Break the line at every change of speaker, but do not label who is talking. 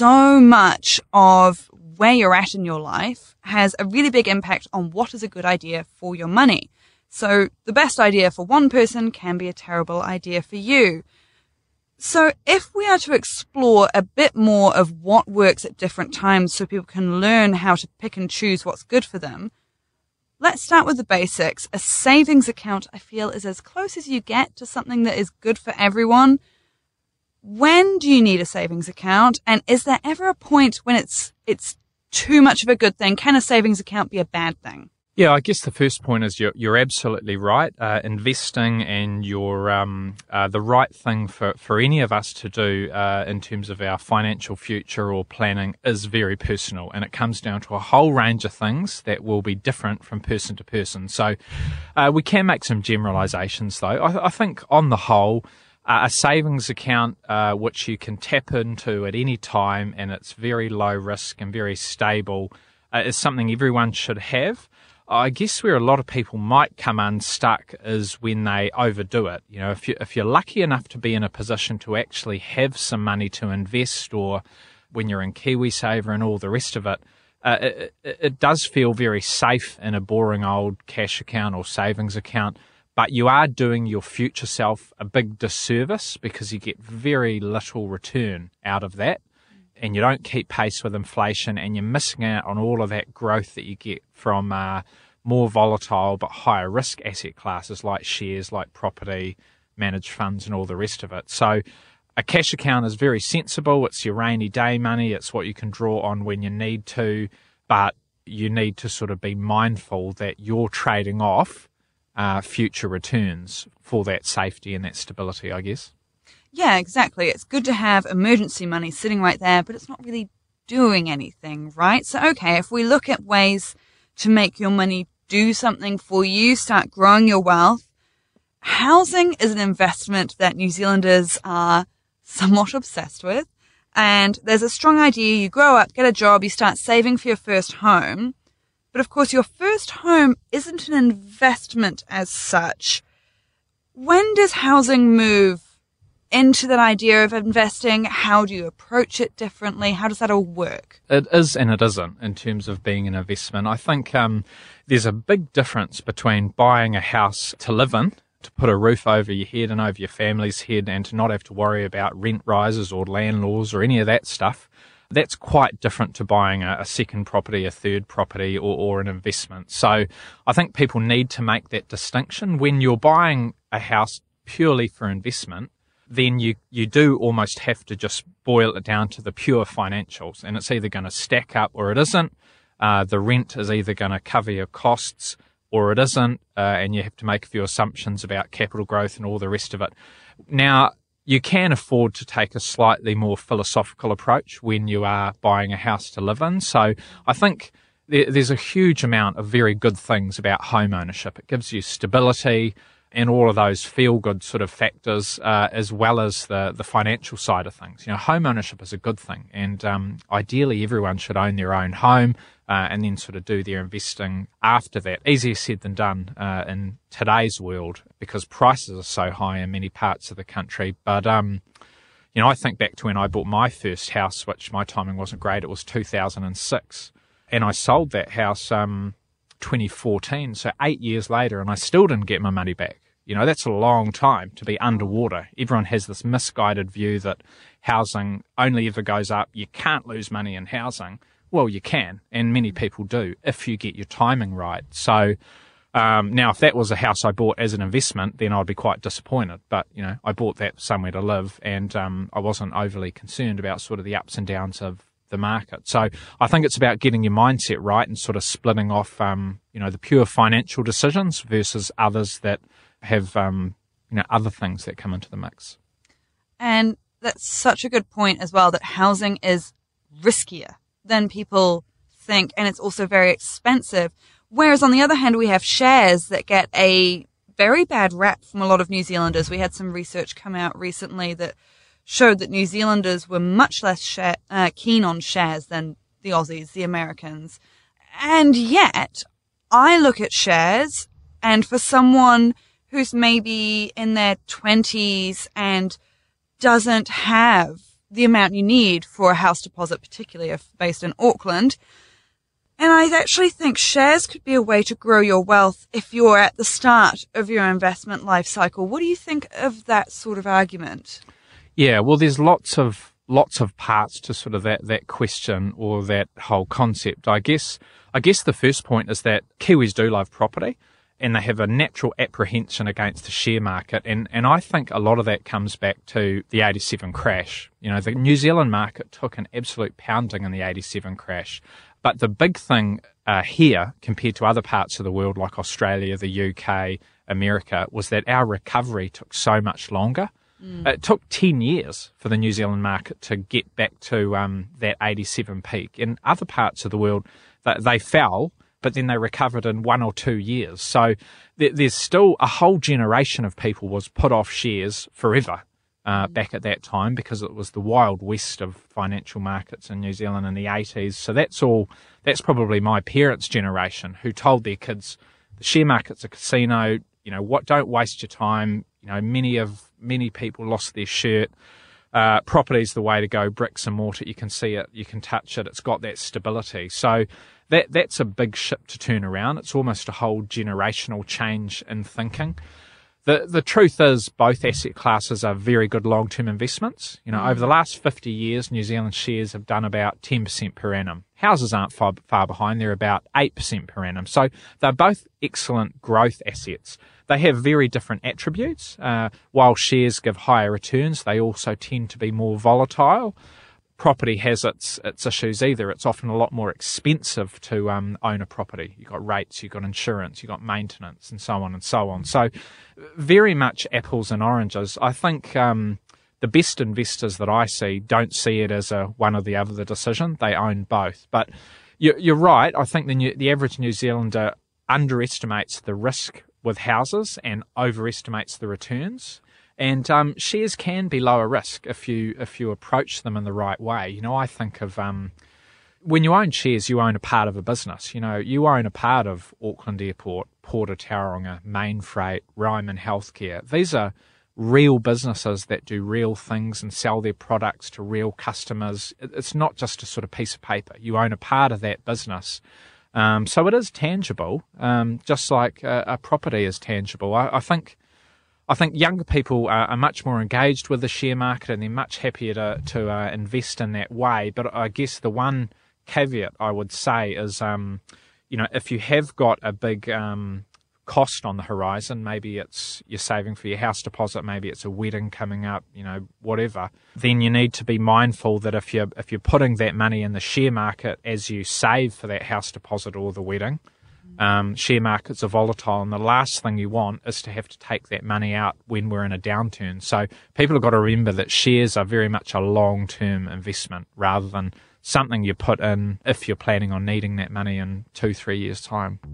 so much of where you're at in your life has a really big impact on what is a good idea for your money. So the best idea for one person can be a terrible idea for you. So if we are to explore a bit more of what works at different times so people can learn how to pick and choose what's good for them, let's start with the basics. A savings account, I feel, is as close as you get to something that is good for everyone. When do you need a savings account? And is there ever a point when it's too much of a good thing? Can a savings account be a bad thing?
Yeah, I guess the first point is you're absolutely right. Investing and the right thing for any of us to do in terms of our financial future or planning is very personal, and it comes down to a whole range of things that will be different from person to person. So we can make some generalizations, though. I think on the whole, a savings account which you can tap into at any time and it's very low risk and very stable is something everyone should have. I guess where a lot of people might come unstuck is when they overdo it. You know, if you're lucky enough to be in a position to actually have some money to invest, or when you're in KiwiSaver and all the rest of it, it does feel very safe in a boring old cash account or savings account. But you are doing your future self a big disservice because you get very little return out of that. And you don't keep pace with inflation, and you're missing out on all of that growth that you get from more volatile but higher risk asset classes like shares, like property, managed funds, and all the rest of it. So a cash account is very sensible. It's your rainy day money. It's what you can draw on when you need to, but you need to sort of be mindful that you're trading off future returns for that safety and that stability, I guess.
Yeah, exactly. It's good to have emergency money sitting right there, but it's not really doing anything, right? So, okay, if we look at ways to make your money do something for you, start growing your wealth, housing is an investment that New Zealanders are somewhat obsessed with. And there's a strong idea, you grow up, get a job, you start saving for your first home. But of course, your first home isn't an investment as such. When does housing move into that idea of investing? How do you approach it differently? How does that all work?
It is and it isn't in terms of being an investment. I think there's a big difference between buying a house to live in, to put a roof over your head and over your family's head, and to not have to worry about rent rises or land laws or any of that stuff. That's quite different to buying a second property, a third property, or an investment. So I think people need to make that distinction. When you're buying a house purely for investment, then you do almost have to just boil it down to the pure financials, and it's either going to stack up or it isn't. The rent is either going to cover your costs or it isn't, and you have to make a few assumptions about capital growth and all the rest of it. Now, you can afford to take a slightly more philosophical approach when you are buying a house to live in. So I think there's a huge amount of very good things about home ownership. It gives you stability and all of those feel-good sort of factors, as well as the financial side of things. You know, home ownership is a good thing, and ideally everyone should own their own home and then sort of do their investing after that. Easier said than done in today's world because prices are so high in many parts of the country. But, you know, I think back to when I bought my first house, which my timing wasn't great. It was 2006, and I sold that house 2014, so 8 years later, and I still didn't get my money back. You know, that's a long time to be underwater. Everyone has this misguided view that housing only ever goes up. You can't lose money in housing. Well, you can, and many people do, if you get your timing right. So now, if that was a house I bought as an investment, then I'd be quite disappointed. But, you know, I bought that somewhere to live, and I wasn't overly concerned about sort of the ups and downs of the market. So I think it's about getting your mindset right and sort of splitting off, you know, the pure financial decisions versus others that have, you know, other things that come into the mix.
And that's such a good point as well, that housing is riskier than people think, and it's also very expensive. Whereas on the other hand, we have shares that get a very bad rap from a lot of New Zealanders. We had some research come out recently that showed that New Zealanders were much less keen on shares than the Aussies, the Americans. And yet, I look at shares, and for someone who's maybe in their 20s and doesn't have the amount you need for a house deposit, particularly if based in Auckland. And I actually think shares could be a way to grow your wealth if you're at the start of your investment life cycle. What do you think of that sort of argument?
Yeah, well, there's lots of parts to sort of that question or that whole concept. I guess the first point is that Kiwis do love property and they have a natural apprehension against the share market. And I think a lot of that comes back to the 87 crash. You know, the New Zealand market took an absolute pounding in the 87 crash. But the big thing here, compared to other parts of the world like Australia, the UK, America, was that our recovery took so much longer. It took 10 years for the New Zealand market to get back to that 87 peak. In other parts of the world, they fell, but then they recovered in 1 or 2 years. So there's still a whole generation of people was put off shares forever back at that time because it was the wild west of financial markets in New Zealand in the 80s. So that's probably my parents' generation who told their kids, the share market's a casino, you know, don't waste your time. You know, many people lost their shirt. Property's the way to go, bricks and mortar. You can see it, you can touch it. It's got that stability. So that's a big ship to turn around. It's almost a whole generational change in thinking. The truth is both asset classes are very good long-term investments. You know, over the last 50 years, New Zealand shares have done about 10% per annum. Houses aren't far behind. They're about 8% per annum. So they're both excellent growth assets. They have very different attributes. While shares give higher returns, they also tend to be more volatile. Property has its issues either. It's often a lot more expensive to own a property. You've got rates, you've got insurance, you've got maintenance, and so on and so on. So very much apples and oranges. I think the best investors that I see don't see it as a one or the other decision. They own both. But you're right. I think the average New Zealander underestimates the risk with houses and overestimates the returns. And shares can be lower risk if you approach them in the right way. You know, I think of when you own shares, you own a part of a business. You know, you own a part of Auckland Airport, Port of Tauranga, Mainfreight, Ryman Healthcare. These are real businesses that do real things and sell their products to real customers. It's not just a sort of piece of paper. You own a part of that business. So it is tangible, just like a property is tangible. I think younger people are much more engaged with the share market and they're much happier to invest in that way. But I guess the one caveat I would say is, you know, if you have got a big cost on the horizon, maybe it's you're saving for your house deposit, maybe it's a wedding coming up, you know, whatever, then you need to be mindful that if you're putting that money in the share market as you save for that house deposit or the wedding, share markets are volatile, and the last thing you want is to have to take that money out when we're in a downturn. So people have got to remember that shares are very much a long-term investment rather than something you put in if you're planning on needing that money in 2-3 years' time.